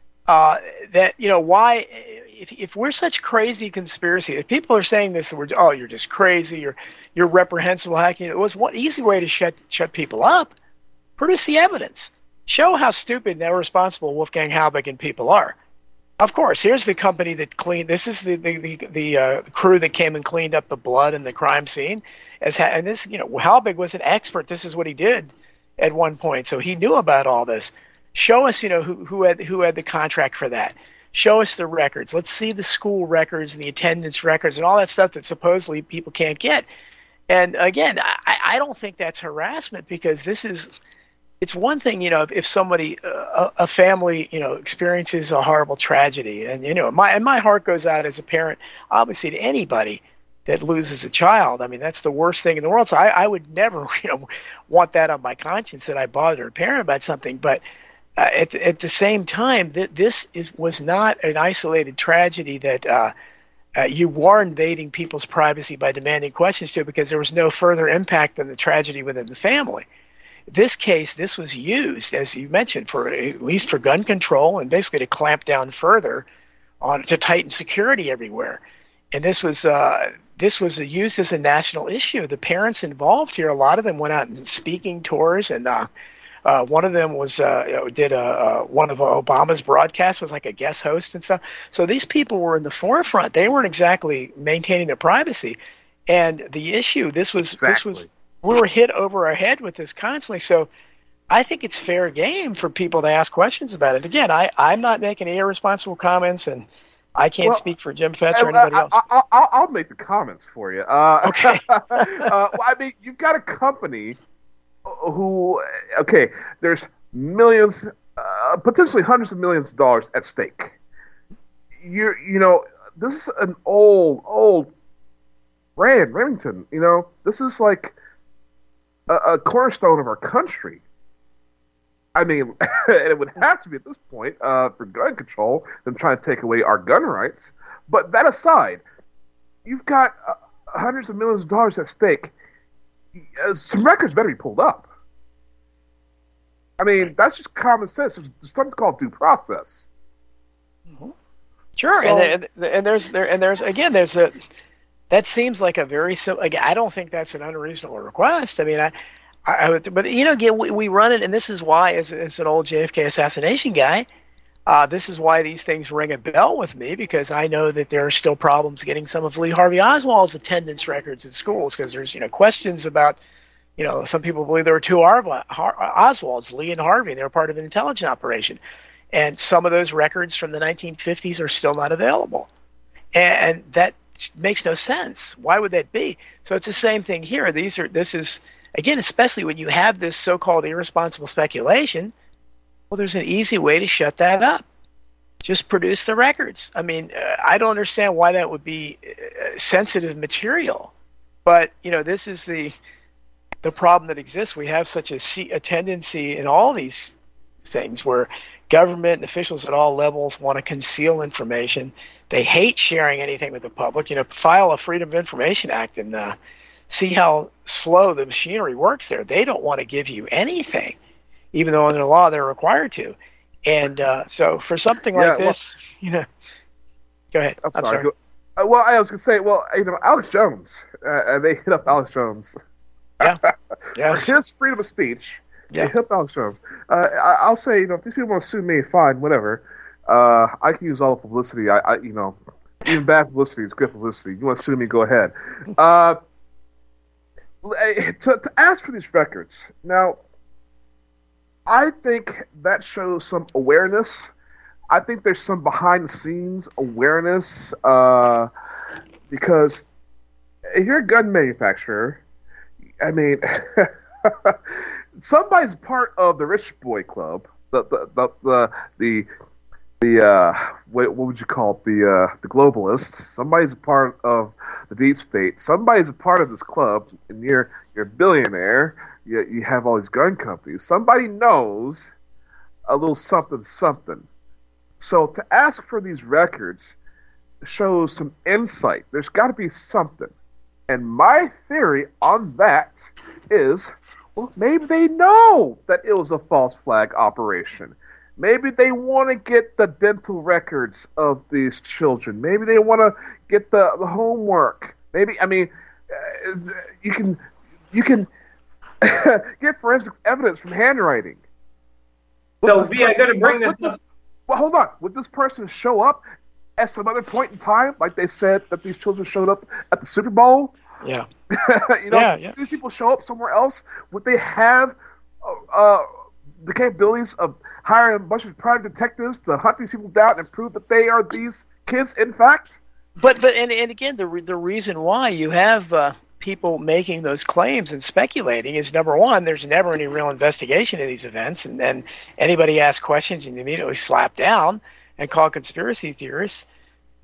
E: Why, if we're such crazy conspiracy, if people are saying this, you're just crazy, you're reprehensible hacking. It was one easy way to shut people up. Produce the evidence. Show how stupid and irresponsible Wolfgang Halbig and people are. Of course, here's the company that cleaned. This is the crew that came and cleaned up the blood in the crime scene. Halbig was an expert. This is what he did at one point, so he knew about all this. Show us, who had the contract for that. Show us the records. Let's see the school records and the attendance records and all that stuff that supposedly people can't get. And again, I don't think that's harassment because this is. It's one thing, if somebody, a family, experiences a horrible tragedy, and my heart goes out as a parent, obviously, to anybody that loses a child. I mean, that's the worst thing in the world. So I would never, want that on my conscience that I bothered a parent about something. But at the same time, this was not an isolated tragedy that you were invading people's privacy by demanding questions to, because there was no further impact than the tragedy within the family. This case, this was used, as you mentioned, for at least for gun control and basically to clamp down further to tighten security everywhere. And this was used as a national issue. The parents involved here, a lot of them went out and speaking tours, and one of them was did one of Obama's broadcasts, was like a guest host and stuff. So these people were in the forefront. They weren't exactly maintaining their privacy. And the issue, this was we were hit over our head with this constantly. So I think it's fair game for people to ask questions about it. Again, I'm not making any irresponsible comments, and I can't speak for Jim Fetz or anybody else.
C: I'll make the comments for you.
E: Okay.
C: I mean, you've got a company who, there's millions, potentially hundreds of millions of dollars at stake. This is an old brand, Remington. This is like a cornerstone of our country. I mean, it would have to be at this point for gun control, them trying to take away our gun rights. But that aside, you've got hundreds of millions of dollars at stake. Some records better be pulled up. I mean, that's just common sense. There's something called due process.
E: Mm-hmm. Sure, so, there's that seems like a very I don't think that's an unreasonable request. I mean, I would, but again, we run it, and this is why, as an old JFK assassination guy, this is why these things ring a bell with me, because I know that there are still problems getting some of Lee Harvey Oswald's attendance records at schools, because there's questions about, some people believe there were two Oswalds, Lee and Harvey, and they were part of an intelligence operation, and some of those records from the 1950s are still not available, and that makes no sense. Why would that be? So it's the same thing here. This is again, especially when you have this so-called irresponsible speculation. Well, there's an easy way to shut that up. Just produce the records. I mean, I don't understand why that would be sensitive material. But, this is the problem that exists. We have such a tendency in all these things where government and officials at all levels want to conceal information. They hate sharing anything with the public. File a Freedom of Information Act and see how slow the machinery works there. They don't want to give you anything, even though under law they're required to. And so for something like this, go ahead. I'm sorry.
C: Well, I was going to say, Alex Jones, they hit up Alex Jones.
E: Yeah. Yes.
C: His freedom of speech.
E: Yeah.
C: They hit up Alex Jones. I'll say, if these people want to sue me, fine, whatever. I can use all the publicity. Even bad publicity is good publicity. You want to sue me, go ahead. To ask for these records. Now, I think that shows some awareness. I think there's some behind-the-scenes awareness because if you're a gun manufacturer, I mean, somebody's part of the Rich Boy Club, the what would you call it, the globalists. Somebody's a part of the deep state. Somebody's a part of this club, and you're a billionaire. You have all these gun companies. Somebody knows a little something. So to ask for these records shows some insight. There's got to be something. And my theory on that is, well, maybe they know that it was a false flag operation. Maybe they want to get the dental records of these children. Maybe they want to get the homework. Maybe, you can get forensic evidence from handwriting.
D: So, I'm going to bring this up.
C: Well, hold on. Would this person show up at some other point in time, like they said that these children showed up at the Super Bowl?
E: Yeah.
C: These people show up somewhere else. Would they have the capabilities of hiring a bunch of private detectives to hunt these people down and prove that they are these kids, in fact?
E: But again, the reason why you have people making those claims and speculating is, number one, there's never any real investigation of these events, and then anybody asks questions and immediately slap down and call conspiracy theorists. But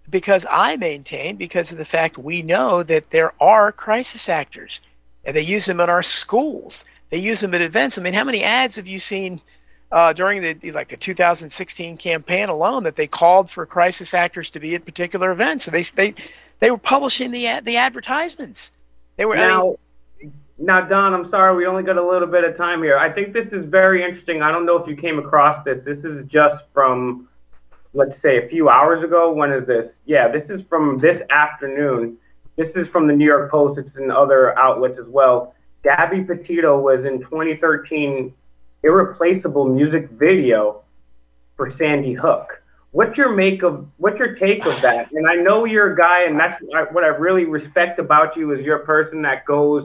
E: because I maintain, because of the fact we know that there are crisis actors, and they use them in our schools. They use them at events. I mean, how many ads have you seen during the 2016 campaign alone that they called for crisis actors to be at particular events? And they were publishing the advertisements. They were
D: Now, Don, I'm sorry, we only got a little bit of time here. I think this is very interesting. I don't know if you came across this. This is just from, let's say, a few hours ago. When is this? Yeah, this is from this afternoon. This is from the New York Post. It's in other outlets as well. Gabby Petito was in 2013 irreplaceable music video for Sandy Hook. What's your take of that? And I know you're a guy, and that's what I really respect about you is you're a person that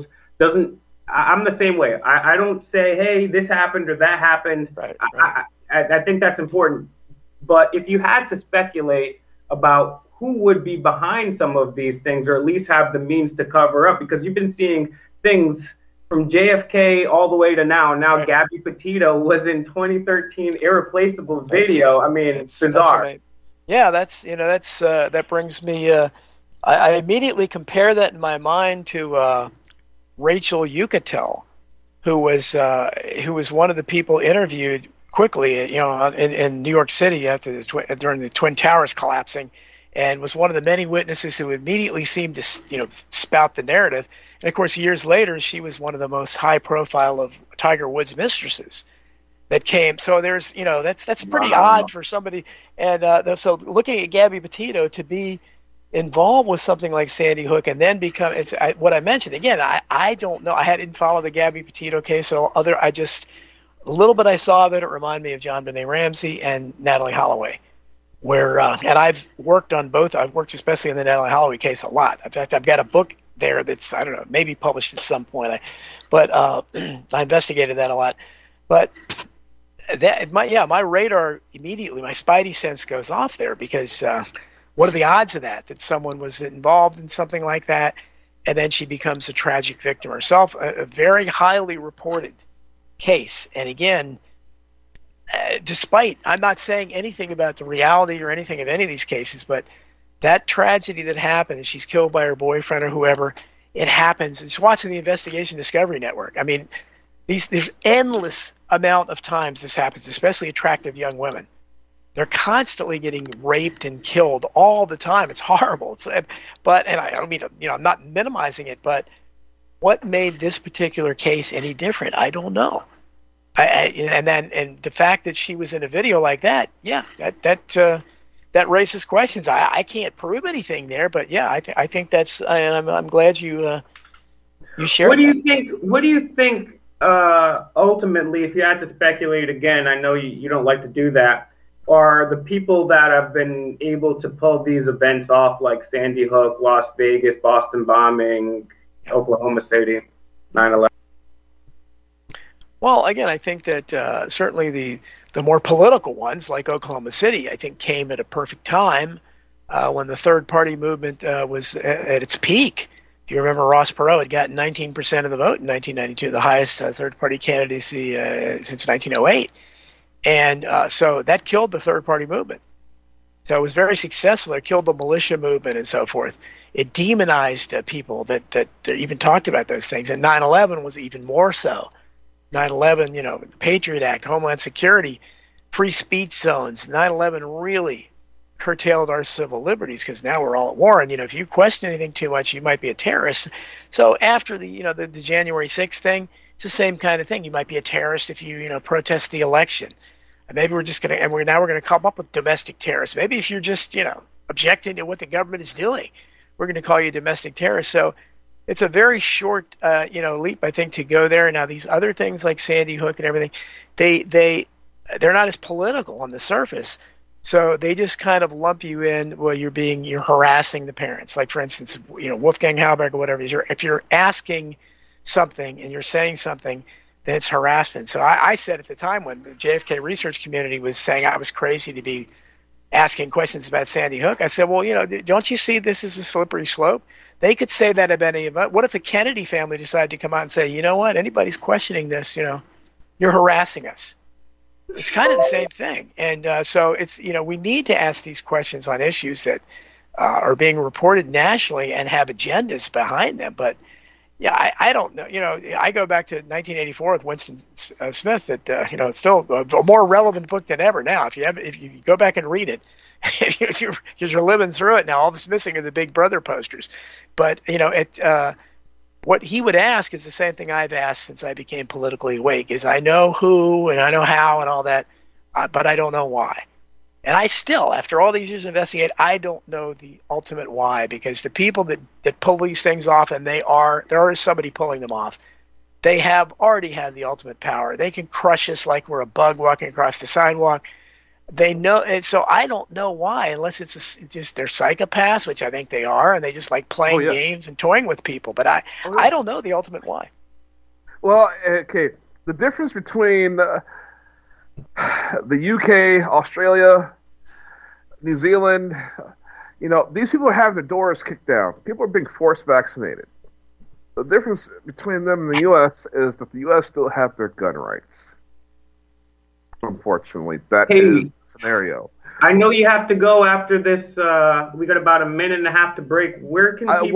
D: I'm the same way. I don't say, hey, this happened or that happened.
E: Right.
D: I think that's important. But if you had to speculate about who would be behind some of these things, or at least have the means to cover up, because you've been seeing things from JFK all the way to now. Now, right. Gabby Petito was in 2013 irreplaceable video. It's bizarre.
E: Yeah, that brings me. I immediately compare that in my mind to Rachel Yucatel, who was one of the people interviewed quickly, in New York City during the Twin Towers collapsing, and was one of the many witnesses who immediately seemed to spout the narrative. And of course, years later, she was one of the most high profile of Tiger Woods' mistresses that came. So there's that's pretty odd for somebody. And so looking at Gabby Petito to be involved with something like Sandy Hook and then become what I mentioned again. I don't know. I didn't follow the Gabby Petito case. So a little bit I saw of it. It reminded me of John Benet Ramsey and Natalie Holloway, where and I've worked on both. I've worked especially in the Natalie Holloway case a lot. In fact, I've got a book there that's, I don't know, maybe published at some point. But I investigated that a lot. But my radar immediately, my spidey sense goes off there, because what are the odds of that someone was involved in something like that, and then she becomes a tragic victim herself? A very highly reported case. And again, despite, I'm not saying anything about the reality or anything of any of these cases, but that tragedy that happened, and she's killed by her boyfriend or whoever, it happens. And just watching the Investigation Discovery Network, there's endless amount of times this happens, especially attractive young women. They're constantly getting raped and killed all the time. It's horrible. And I don't mean, I'm not minimizing it, but what made this particular case any different? I don't know. And the fact that she was in a video like that, yeah, that raises questions. I can't prove anything there, but yeah, I think that's. And I'm glad you shared.
D: What do you think? Ultimately, if you had to speculate again, I know you don't like to do that, are the people that have been able to pull these events off, like Sandy Hook, Las Vegas, Boston bombing, Oklahoma City, 9/11?
E: Well, again, I think that certainly the more political ones, like Oklahoma City, I think came at a perfect time when the third-party movement was at its peak. If you remember, Ross Perot had gotten 19% of the vote in 1992, the highest third-party candidacy since 1908. And so that killed the third-party movement. So it was very successful. It killed the militia movement and so forth. It demonized people that even talked about those things. And 9/11 was even more so. 9/11, the Patriot Act, Homeland Security, free speech zones. 9/11 really curtailed our civil liberties, because now we're all at war. And, if you question anything too much, you might be a terrorist. So after the January 6th thing, it's the same kind of thing. You might be a terrorist if you, protest the election. And maybe we're just going to, and we're going to come up with domestic terrorists. Maybe if you're just, objecting to what the government is doing, we're going to call you a domestic terrorist. So it's a very short, leap, I think, to go there. Now, these other things like Sandy Hook and everything, they're not as political on the surface. So they just kind of lump you in, well, you're harassing the parents. Like, for instance, Wolfgang Halberg or whatever, if you're asking something and you're saying something, then it's harassment. So I said at the time when the JFK research community was saying I was crazy to be asking questions about Sandy Hook, I said, well, don't you see this is a slippery slope? They could say that of any of us. What if the Kennedy family decided to come out and say, you know what, anybody's questioning this, you're harassing us? It's kind of the same thing. And so it's, we need to ask these questions on issues that are being reported nationally and have agendas behind them. But yeah, I don't know. I go back to 1984 with Winston Smith. That it's still a more relevant book than ever now. If you go back and read it, because you're living through it now. All that's missing are the Big Brother posters. But what he would ask is the same thing I've asked since I became politically awake. Is I know who and I know how and all that, but I don't know why. And I still, after all these years of investigate, I don't know the ultimate why, because the people that pull these things off, and there is somebody pulling them off, they have already had the ultimate power. They can crush us like we're a bug walking across the sidewalk. They know, and so I don't know why, unless it's just they're psychopaths, which I think they are, and they just like playing games and toying with people. But I don't know the ultimate why.
C: Well, okay, the difference between the UK, Australia, New Zealand, these people have their doors kicked down. People are being forced vaccinated. The difference between them and the U.S. is that the U.S. still have their gun rights. Unfortunately, that is the scenario.
D: I know you have to go after this. We got about a minute and a half to break. Where can people?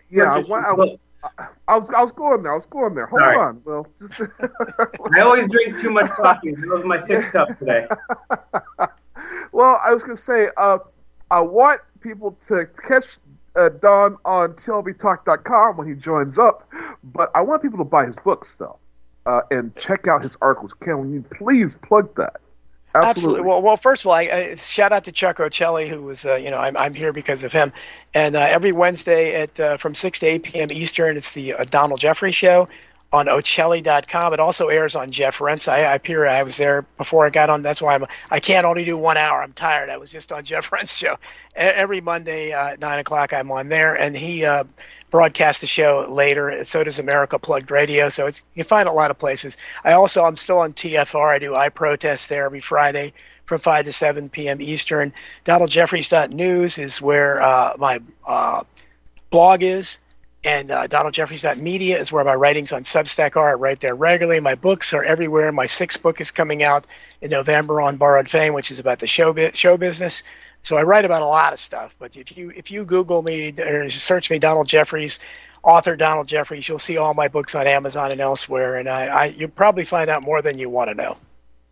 D: I was going there. Hold on. Well, I always drink too much coffee. That was my sixth cup today.
C: Well, I was going to say, I want people to catch Don on TLBTalk.com when he joins up, but I want people to buy his books, though, and check out his articles. Ken, will you please plug that? Absolutely.
E: Well, first of all, I shout out to Chuck Ocelli, who was, I'm here because of him. And every Wednesday from 6 to 8 p.m. Eastern, it's the Donald Jeffrey Show on Ocelli.com. It also airs on Jeff Rentz. I was there before I got on. That's why I can't only do 1 hour. I'm tired. I was just on Jeff Rentz show. Every Monday at 9 o'clock, I'm on there. And he broadcasts the show later. So does America Plugged Radio. So you can find a lot of places. I'm still on TFR. I do iProtest there every Friday from 5 to 7 p.m. Eastern. DonaldJeffries.news is where my blog is. And DonaldJeffries.media is where my writings on Substack are. I write there regularly. My books are everywhere. My sixth book is coming out in November on Borrowed Fame, which is about the show business. So I write about a lot of stuff. But if you Google me or search me, Donald Jeffries, author Donald Jeffries, you'll see all my books on Amazon and elsewhere. And you'll probably find out more than you want to know.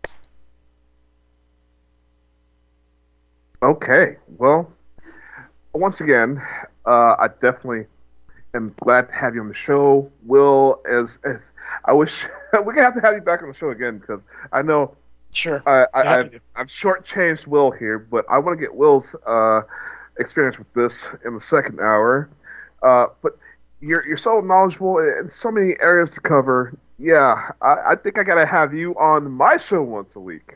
E: Okay.
C: Well, once again, I definitely am glad to have you on the show. Will, as I wish we're gonna have to have you back on the show again, because I know I've shortchanged Will here, but I want to get Will's experience with this in the second hour. But you're so knowledgeable in so many areas to cover. Yeah, I think I gotta have you on my show once a week.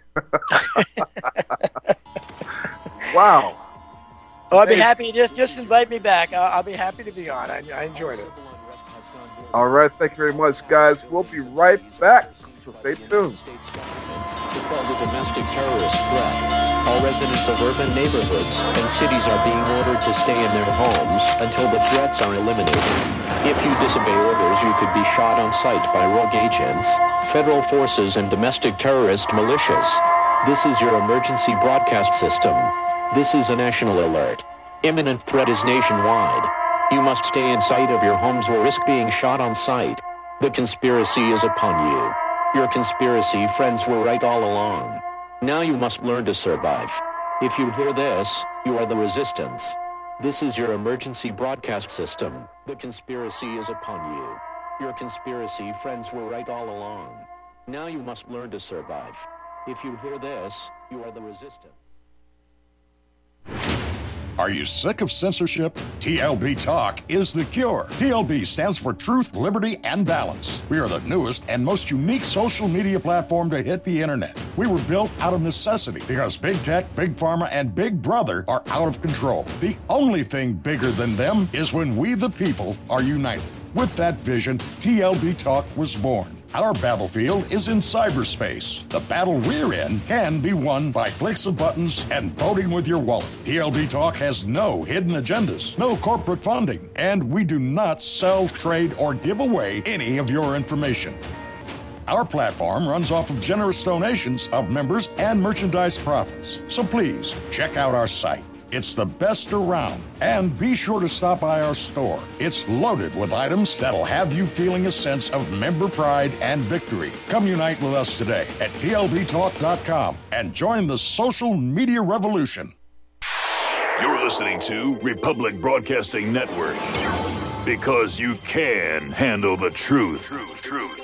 C: Wow.
E: Well, I'd be happy. Just invite me back. I'll be happy to be on. I enjoyed it.
C: All right. Thank you very much, guys. We'll be right back. So stay tuned.
F: To quell the domestic terrorist threat, all residents of urban neighborhoods and cities are being ordered to stay in their homes until the threats are eliminated. If you disobey orders, you could be shot on sight by rogue agents, federal forces, and domestic terrorist militias. This is your emergency broadcast system. This is a national alert. Imminent threat is nationwide. You must stay in sight of your homes or risk being shot on sight. The conspiracy is upon you. Your conspiracy friends were right all along. Now you must learn to survive. If you hear this, you are the resistance. This is your emergency broadcast system. The conspiracy is upon you. Your conspiracy friends were right all along. Now you must learn to survive. If you hear this, you are the resistance.
G: Are you sick of censorship? TLB Talk is the cure. TLB stands for Truth, Liberty, and Balance. We are the newest and most unique social media platform to hit the internet. We were built out of necessity because Big Tech, Big Pharma, and Big Brother are out of control. The only thing bigger than them is when we, the people, are united. With that vision, TLB Talk was born. Our battlefield is in cyberspace. The battle we're in can be won by clicks of buttons and voting with your wallet. TLB Talk has no hidden agendas, no corporate funding, and we do not sell, trade, or give away any of your information. Our platform runs off of generous donations of members and merchandise profits. So please, check out our site. It's the best around. And be sure to stop by our store. It's loaded with items that'll have you feeling a sense of member pride and victory. Come unite with us today at TLBTalk.com and join the social media revolution.
H: You're listening to Republic Broadcasting Network. Because you can handle the truth. Truth.